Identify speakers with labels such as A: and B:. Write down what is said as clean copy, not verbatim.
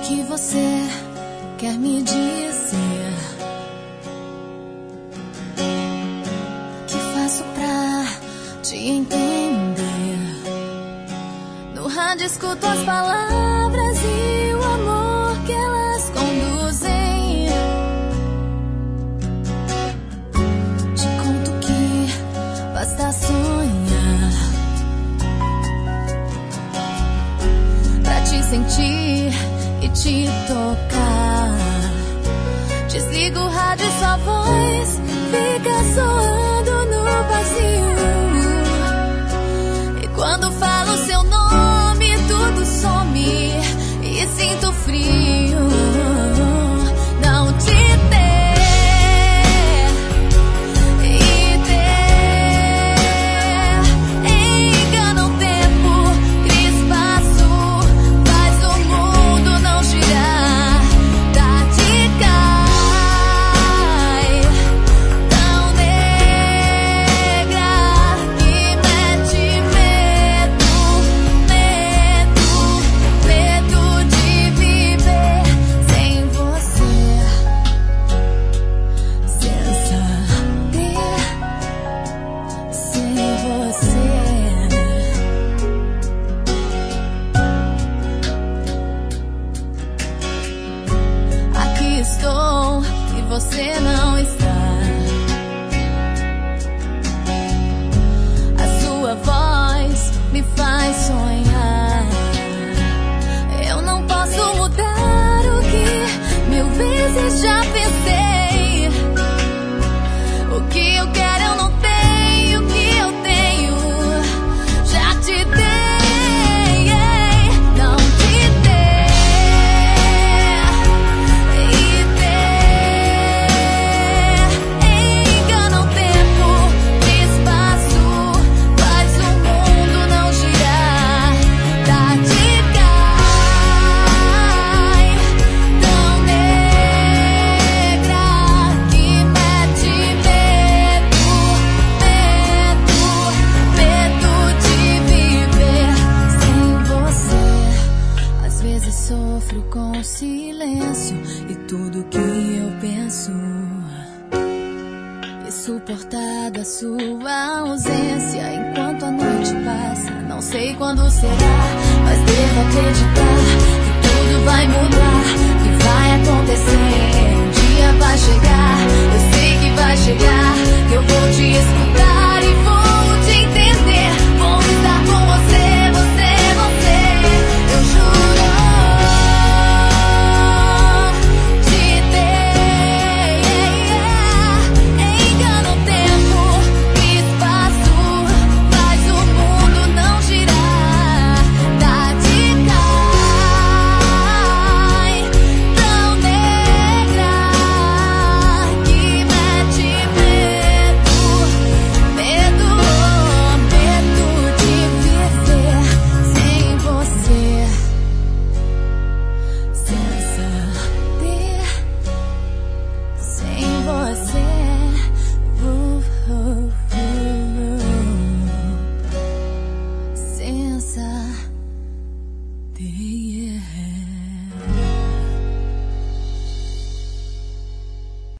A: que você quer me dizer? Que faço pra te entender? No rádio escuto as palavras e o amor que elas conduzem. Te conto que basta sonhar pra te sentir e te tocar. Desligo o rádio e sua voz fica soando no vazio. E quando falo seu nome tudo some e sinto frio. Não te ter e ter engana o tempo, cria espaço, faz o mundo não girar. Tarde cai, tão negra, que mete medo, medo de viver sem você, sem saber, sem você. Aqui estou e você não está. A sua voz me faz sonhar. Eu não posso mudar o que 1000 vezes já pensei. O que eu quero eu não tenho, o que eu tenho já te dei. Não te ter e ter engana o tempo, cria espaço, faz o mundo não girar. Tarde cai, tão negra, que mete medo de viver sem você. Às vezes sofro com o silêncio e tudo que eu penso, e suportar da sua ausência enquanto a noite passa. Não sei quando será, mas devo acreditar